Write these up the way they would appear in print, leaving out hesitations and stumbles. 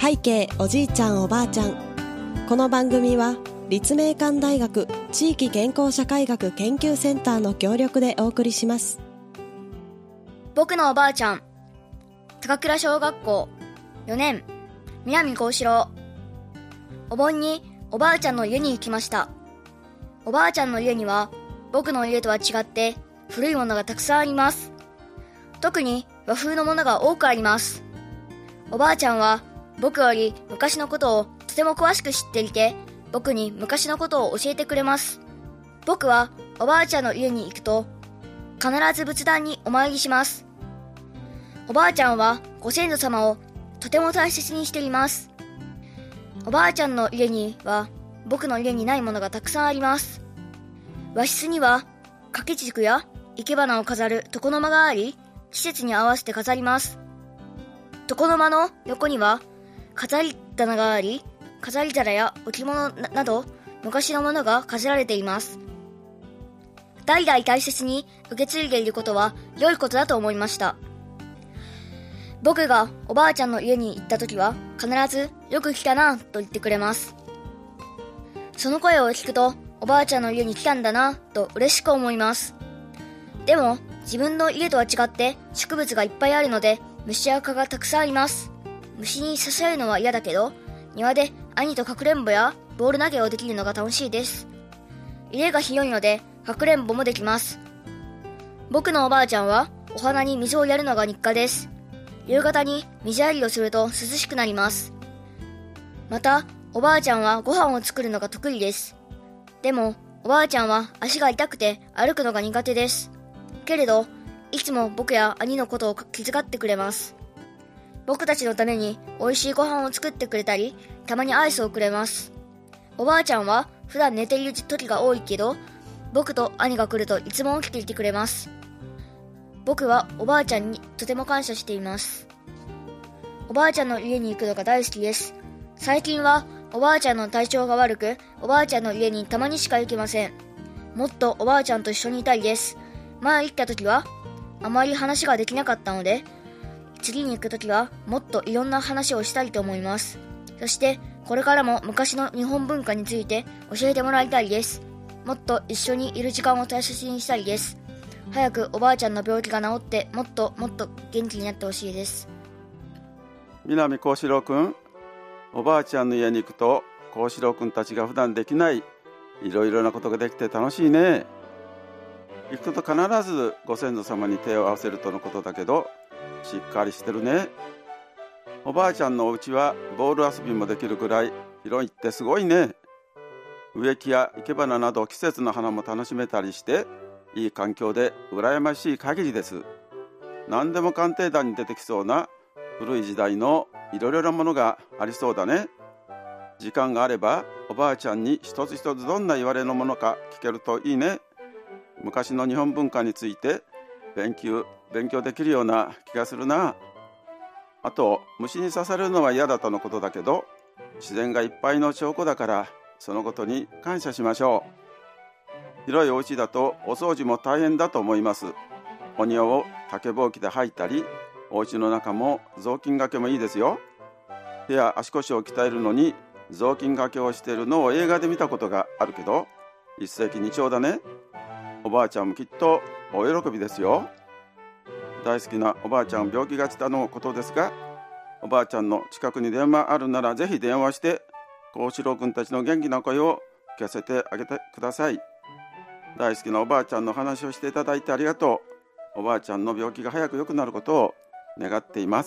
背景おじいちゃんおばあちゃん。この番組は立命館大学地域健康社会学研究センターの協力でお送りします。 僕のおばあちゃん、高倉小学校4年、南幸四郎。お盆におばあちゃんの家に行きました。おばあちゃんの家には僕の家とは違って古いものがたくさんあります。特に和風のものが多くあります。おばあちゃんは僕より昔のことをとても詳しく知っていて、僕に昔のことを教えてくれます。僕はおばあちゃんの家に行くと必ず仏壇にお参りします。おばあちゃんはご先祖様をとても大切にしています。おばあちゃんの家には僕の家にないものがたくさんあります。和室には掛け軸や生け花を飾る床の間があり、季節に合わせて飾ります。床の間の横には飾り棚があり、飾り皿や置物など昔のものが飾られています。代々大切に受け継いでいることは良いことだと思いました。僕がおばあちゃんの家に行った時は必ずよく来たなと言ってくれます。その声を聞くとおばあちゃんの家に来たんだなと嬉しく思います。でも自分の家とは違って植物がいっぱいあるので虫や蚊がたくさんあります。虫に刺されるのは嫌だけど、庭で兄とかくれんぼやボール投げをできるのが楽しいです。家が広いのでかくれんぼもできます。僕のおばあちゃんはお花に水をやるのが日課です。夕方に水やりをすると涼しくなります。またおばあちゃんはご飯を作るのが得意です。でもおばあちゃんは足が痛くて歩くのが苦手です。けれどいつも僕や兄のことを気遣ってくれます。僕たちのために美味しいご飯を作ってくれたり、たまにアイスをくれます。おばあちゃんは普段寝ている時が多いけど、僕と兄が来るといつも起きていてくれます。僕はおばあちゃんにとても感謝しています。おばあちゃんの家に行くのが大好きです。最近はおばあちゃんの体調が悪く、おばあちゃんの家にたまにしか行けません。もっとおばあちゃんと一緒にいたいです。前行った時はあまり話ができなかったので、次に行く時はもっといろんな話をしたいと思います。そしてこれからも昔の日本文化について教えてもらいたいです。もっと一緒にいる時間を大切にしたいです。早くおばあちゃんの病気が治ってもっともっと元気になってほしいです。 南幸四郎くん、おばあちゃんの家に行くと幸四郎くんたちが普段できないいろいろなことができて楽しいね。行くと必ずご先祖様に手を合わせるとのことだけど、しっかりしてるね。おばあちゃんのお家はボール遊びもできるくらい広いってすごいね。植木や生け花など季節の花も楽しめたりしていい環境で羨ましい限りです。何でも鑑定団に出てきそうな古い時代のいろいろなものがありそうだね。時間があればおばあちゃんに一つ一つどんな言われのものか聞けるといいね。昔の日本文化について勉強できるような気がするな。あと虫に刺されるのは嫌だとのことだけど、自然がいっぱいの証拠だからそのことに感謝しましょう。広いお家だとお掃除も大変だと思います。お庭を竹ぼうきで掃いたり、お家の中も雑巾がけもいいですよ。手や足腰を鍛えるのに雑巾がけをしているのを映画で見たことがあるけど、一石二鳥だね。おばあちゃんもきっとお喜びですよ。大好きなおばあちゃん病気がちだのことですが、おばあちゃんの近くに電話あるならぜひ電話して幸四郎くんたちの元気な声を聞かせてあげてください。大好きなおばあちゃんの話をしていただいてありがとう。おばあちゃんの病気が早く良くなることを願っています。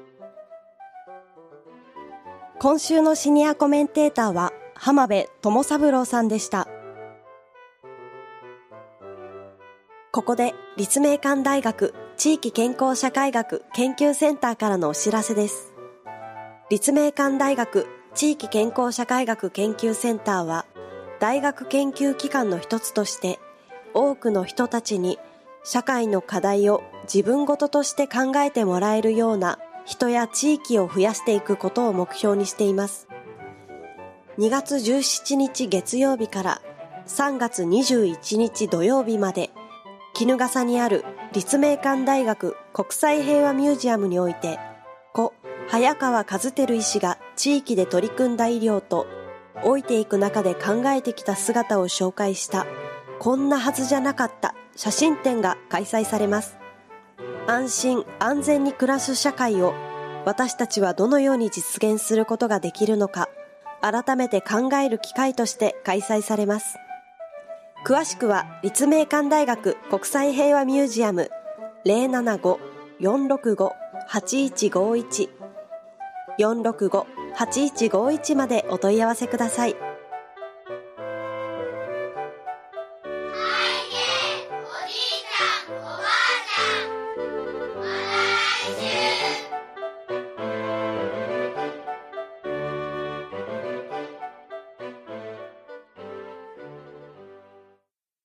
今週のシニアコメンテーターは浜辺智三郎さんでした。ここで立命館大学地域健康社会学研究センターからのお知らせです。立命館大学地域健康社会学研究センターは大学研究機関の一つとして多くの人たちに社会の課題を自分ごととして考えてもらえるような人や地域を増やしていくことを目標にしています。2月17日月曜日から3月21日土曜日まで衣笠にある立命館大学国際平和ミュージアムにおいて故早川和輝医師が地域で取り組んだ医療と老いていく中で考えてきた姿を紹介したこんなはずじゃなかった写真展が開催されます。安心安全に暮らす社会を私たちはどのように実現することができるのか改めて考える機会として開催されます。詳しくは立命館大学国際平和ミュージアム 075-465-8151 465-8151までお問い合わせください。